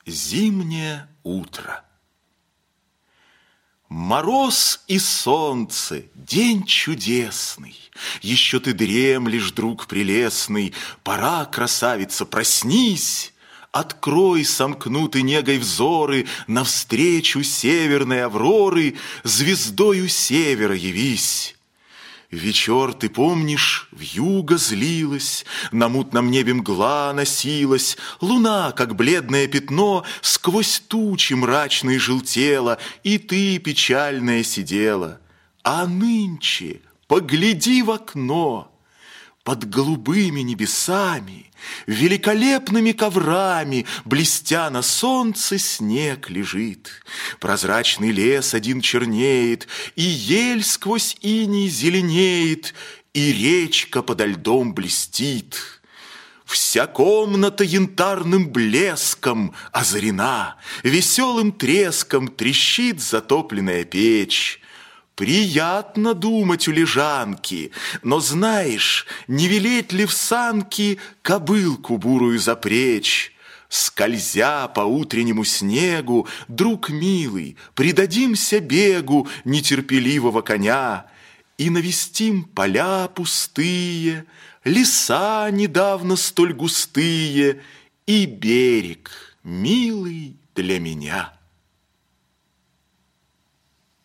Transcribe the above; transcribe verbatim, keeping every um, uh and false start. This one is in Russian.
Зимнее утро. Мороз и солнце, день чудесный. Еще ты дремлешь, друг прелестный. Пора, красавица, проснись. Открой сомкнуты негой взоры, навстречу северной авроры звездою севера явись. Вечер, ты помнишь, вьюга злилась, на мутном небе мгла носилась, луна, как бледное пятно, сквозь тучи мрачные желтела, и ты, печальная, сидела. А нынче погляди в окно. Под голубыми небесами, великолепными коврами, блестя на солнце, снег лежит. Прозрачный лес один чернеет, и ель сквозь иней зеленеет, и речка подо льдом блестит. Вся комната янтарным блеском озарена, веселым треском трещит затопленная печь. Приятно думать у лежанки, но знаешь, не велеть ли в санки кобылку бурую запречь? Скользя по утреннему снегу, друг милый, предадимся бегу нетерпеливого коня и навестим поля пустые, леса недавно столь густые и берег, милый для меня.